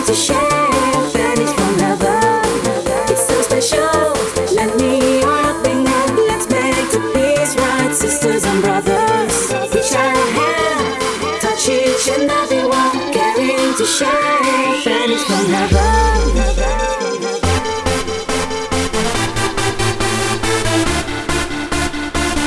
to share pennies from lover. It's so special. Let me helping hand. Let's make the peace right, sisters and brothers. Each other hand, touch each and every one, caring to share pennies from lover.